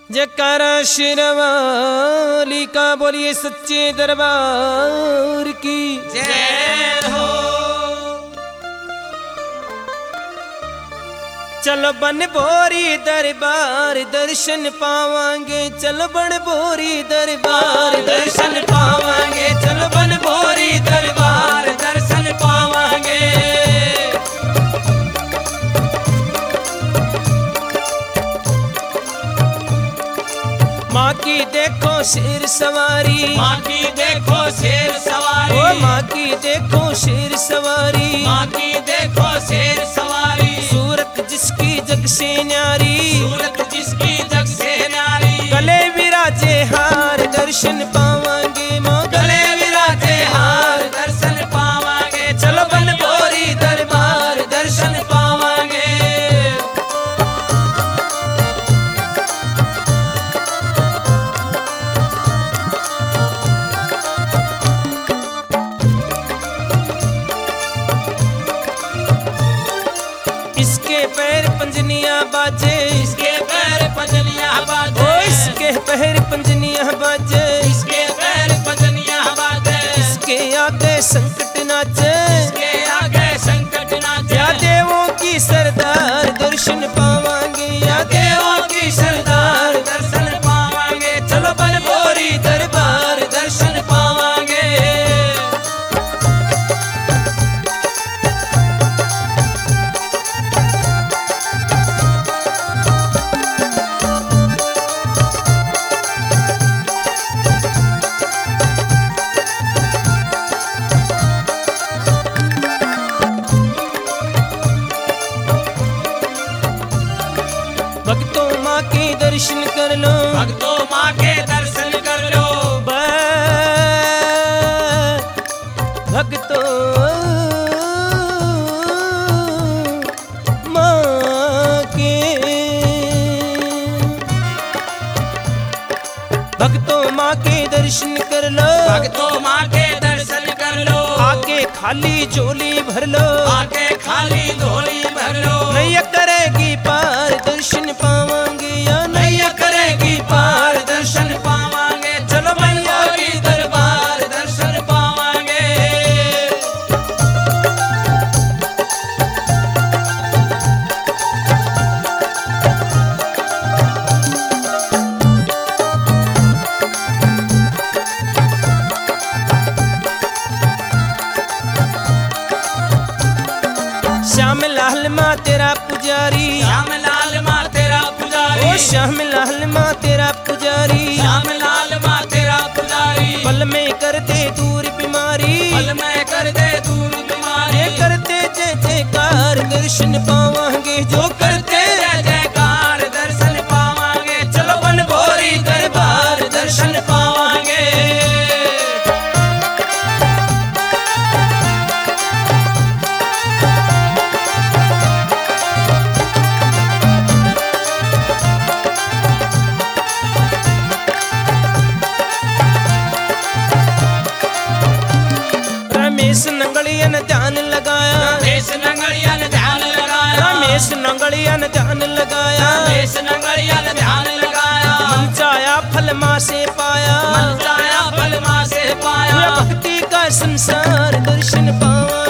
जयकारा शेरवाली का बोलिए सच्चे दरबार की जय हो। चलो बन भोरी दरबार दर्शन पावांगे, चलो बन भोरी दरबार दर्शन पावांगे, चलो बन भोरी दरबार दर्शन पावांगे। माँ की देखो शेर सवारी, माँ की देखो शेर सवारी, ओ माँ की देखो शेर सवारी, माँ की देखो शेर सवारी। सूरत जिसकी जग से न्यारी, सूरत जिसकी जग से न्यारी। गले विराजे हार दर्शन पावांगे, माँ गले विराजे हार दर्शन पावांगे, चलो बन भोरी दरबार दर्शन पावांगे। इसके पैर पंजनियां बाजे, इसके पैर पंजनियां बाजे, ओ इसके पैर पंजनियां बाजे, इसके पैर पंजनियां बाजे। इसके आगे संकट नाचे, इसके आगे संकट नाचे। या देवों की सरदार दर्शन पावांगे, या देवों की सरदार दर्शन पावांगे, चलो बन भोरी दरबार दर्शन पावांगे। भक्तों माँ के दर्शन कर लो, भक्तों माँ के दर्शन कर लो। भक्तों माँ के, भक्तों माँ के दर्शन कर लो, भक्तों माँ के दर्शन कर लो। आके खाली झोली भर लो, आके खाली झोली भर लो। नैया करेगी पार दर्शन पावांगे, या नैया करेगी पार दर्शन पावांगे। चलो मैया की दरबार दर्शन पावांगे। श्याम लाल माँ तेरा पुजारी, श्याम लाल माँ तेरा पुजारी, ओ श्याम लाल माँ तेरा पुजारी, श्याम लाल माँ तेरा पुजारी। पल में कर दे दूर बीमारी, पल में कर दे दूर बीमारी। ये करते जय जयकार दर्शन पावांगे, जो करते जय जयकार दर्शन पावांगे, चलो बन भोरी दरबार दर्शन पावांगे। रमेश नंगलिया ने ध्यान लगाया, रमेश नंगलिया ने ध्यान लगाया, रमेश नंगलिया ने ध्यान लगाया, रमेश नंगलिया ने ध्यान लगाया। मन चाया फल माँ से पाया, मन चाया फल माँ से पाया। भक्ति का संसार दर्शन पावा।